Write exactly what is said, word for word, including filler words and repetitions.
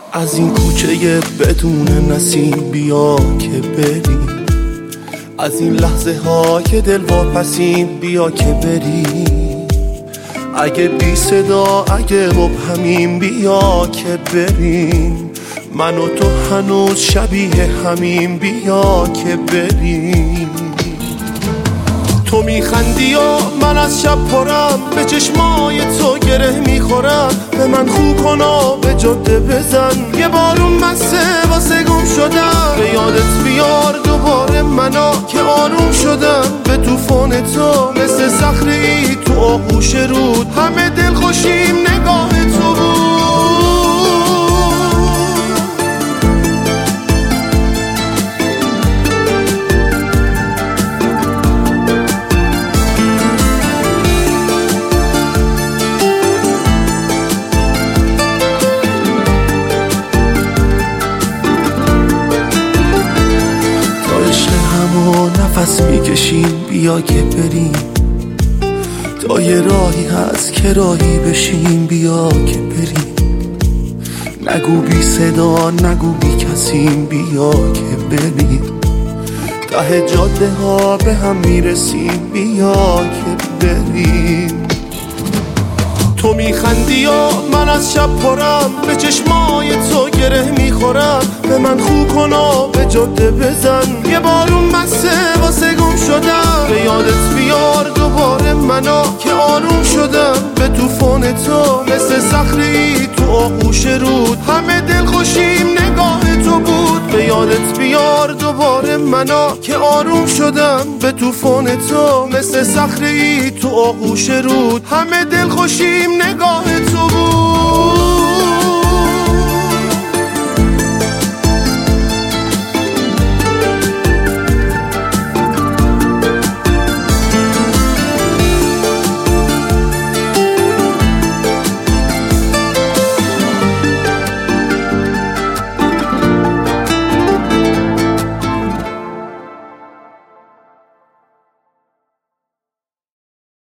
از این کوچه بدون نسیم بیا که بریم، از این لحظه های دل واپسیم بیا که بریم. اگه بی صدا اگه مبهمیم بیا که بریم، من و تو هنوز شبیه همیم بیا که بریم. تو میخندی و من از شب پرم، به چشمای تو گره میخورم. به من خو کن و به جاده بزن، یه بارون مسته واسه گم شدم. به یادت بیار دوباره منو که آروم شدم. به طوفان تو مثل صخره‌ای تو آغوش رود، همه دل خوشیم نگاه تو بود. نفس میکشیم بیا که بریم، تا یه راهی هست که راهی بشیم بیا که بریم. نگو بی صدا نگو بی کسیم بیا که بریم. ته جاده ها به هم میرسیم بیا که بریم. تو میخندی و من از شب پرم، به چشمای تو گره میخورم. به من خو کن و به جاده بزن، یه بارون مسته واسه گم شدم. به یادت بیار دوباره منو که آروم شدم. به طوفان تو مثل صخره‌ای تو آغوش رود، همه دل خوشیم نگاه تو بود. به یادت بیار دوباره منو که آروم شدم. به طوفان تو مثل صخره‌ای تو آغوش رود، همه دل خوشیم نگاه تو بود.